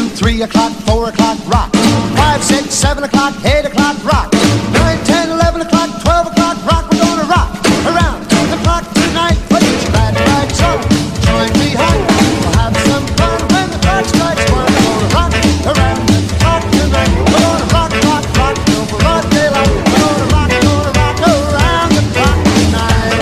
2, 3 o'clock, 4 o'clock, rock. 5, 6, 7 o'clock, 8 o'clock, rock. 9, 10, 11 o'clock, 12 o'clock, rock. We're gonna rock around the clock tonight. Put your glad rags on, join me home. We'll have some fun when the clock strikes 1. We're gonna rock around the clock tonight. We're gonna rock, rock, rock till broad daylight. We're gonna rock around the clock tonight.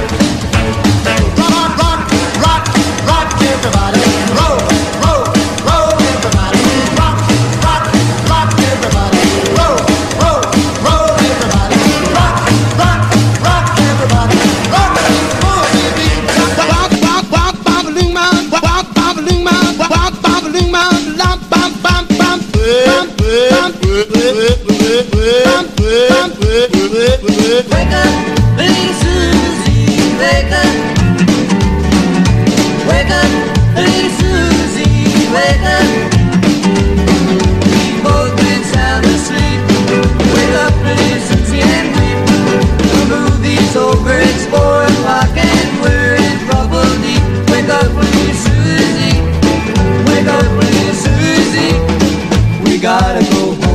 Rock, rock, rock, rock, everybody. Roll, roll, roll, everybody. Rock, rock, rock, everybody. Roll, roll, roll, everybody. Rock, rock, rock, everybody. Rock, roll, baby. Rock, rock, rock, bobbling man, rock, bobbling man, rock, bobbling man, lamp, bam, bam, bam, bam, bam, Wake up, little Susie, wake up. Wake up, little Susie, wake up. We've both been sound asleep. Wake up, little Susie, and weep. The movie's over, it's 4 o'clock and we're in trouble deep. Wake up, little Susie, wake up, little Susie. We gotta go home.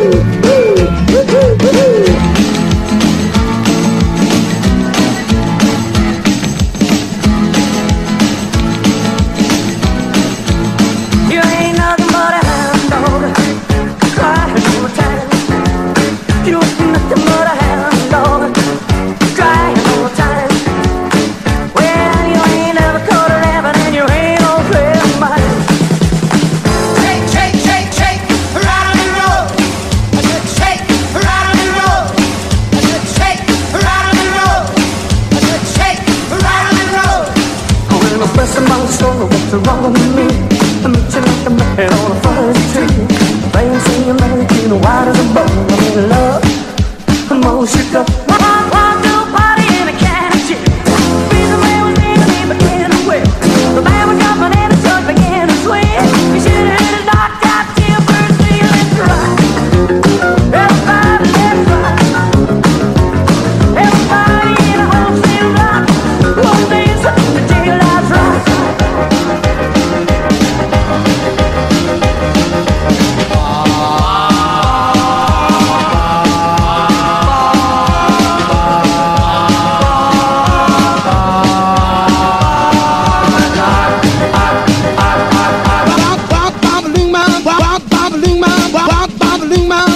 You ain't nothing but a hound dog, crying all the time. You ain't nothing but a hound dog, crying all the time. Well, you ain't never caught a rabbit and you ain't no friend of mine. Shake, shake, shake, shake, right on the road. I said shake, right on the road. I said shake, right on the road. I said shake, right on the road. When I'm pressing my soul, what's wrong with me? I'm itching like a man on a fuzzy tree. Playing, singing, making white as a bone. I'm in love, I'm all shook up. Want to party in a can of chips. Reason man was being me began to whip. The man was jumping and the truck began to swing. We should have hit a knocked out till birds feeling dry. Everybody, let's rock. Everybody in a wholesale rock. One dance up the daylight's rock. rock, bobbling man, rock, bobbling man, rock, bobbling man.